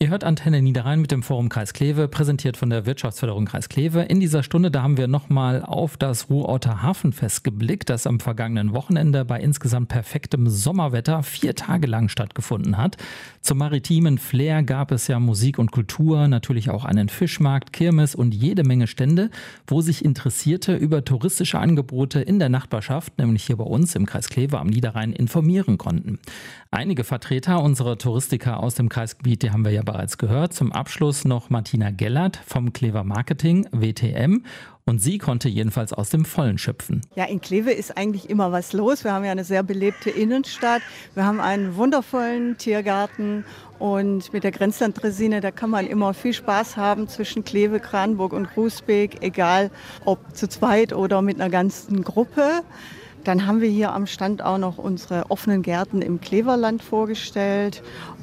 Ihr hört Antenne Niederrhein mit dem Forum Kreis Kleve, präsentiert von der Wirtschaftsförderung Kreis Kleve. In dieser Stunde, da haben wir nochmal auf das Ruhrorter Hafenfest geblickt, das am vergangenen Wochenende bei insgesamt perfektem Sommerwetter 4 Tage lang stattgefunden hat. Zum maritimen Flair gab es ja Musik und Kultur, natürlich auch einen Fischmarkt, Kirmes und jede Menge Stände, wo sich Interessierte über touristische Angebote in der Nachbarschaft, nämlich hier bei uns im Kreis Kleve am Niederrhein, informieren konnten. Einige Vertreter unserer Touristiker aus dem Kreisgebiet, die haben wir ja bereits gehört. Zum Abschluss noch Martina Gellert vom Klever Marketing, WTM. Und sie konnte jedenfalls aus dem Vollen schöpfen. Ja, in Kleve ist eigentlich immer was los. Wir haben ja eine sehr belebte Innenstadt. Wir haben einen wundervollen Tiergarten. Und mit der Grenzlandresine, da kann man immer viel Spaß haben zwischen Kleve, Kranburg und Groesbeek. Egal ob zu zweit oder mit einer ganzen Gruppe. Dann haben wir hier am Stand auch noch unsere offenen Gärten im Kleverland vorgestellt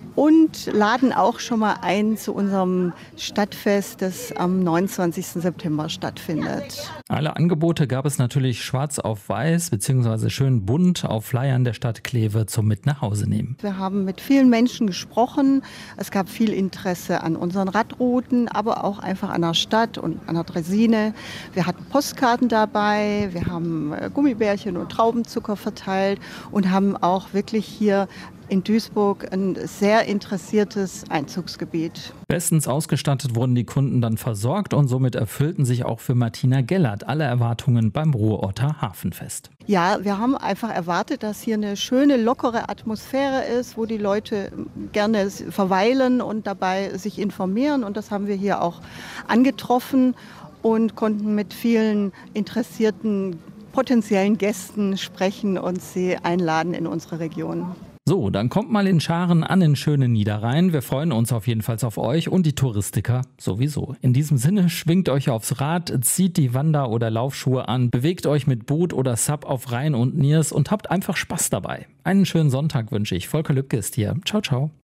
und laden auch schon mal ein zu unserem Stadtfest, das am 29. September stattfindet. Alle Angebote gab es natürlich schwarz auf weiß bzw. schön bunt auf Flyern der Stadt Kleve zum Mit nach Hause nehmen. Wir haben mit vielen Menschen gesprochen. Es gab viel Interesse an unseren Radrouten, aber auch einfach an der Stadt und an der Draisine. Wir hatten Postkarten dabei, wir haben Gummibärchen und Traubenzucker verteilt und haben auch wirklich hier in Duisburg ein sehr interessiertes Einzugsgebiet. Bestens ausgestattet wurden die Kunden dann versorgt und somit erfüllten sich auch für Martina Gellert alle Erwartungen beim Ruhrorter Hafenfest. Ja, wir haben einfach erwartet, dass hier eine schöne, lockere Atmosphäre ist, wo die Leute gerne verweilen und dabei sich informieren. Und das haben wir hier auch angetroffen und konnten mit vielen interessierten potenziellen Gästen sprechen und sie einladen in unsere Region. So, dann kommt mal in Scharen an den schönen Niederrhein. Wir freuen uns auf jeden Fall auf euch und die Touristiker sowieso. In diesem Sinne, schwingt euch aufs Rad, zieht die Wander- oder Laufschuhe an, bewegt euch mit Boot oder Sub auf Rhein und Niers und habt einfach Spaß dabei. Einen schönen Sonntag wünsche ich. Volker Lübke ist hier. Ciao, ciao.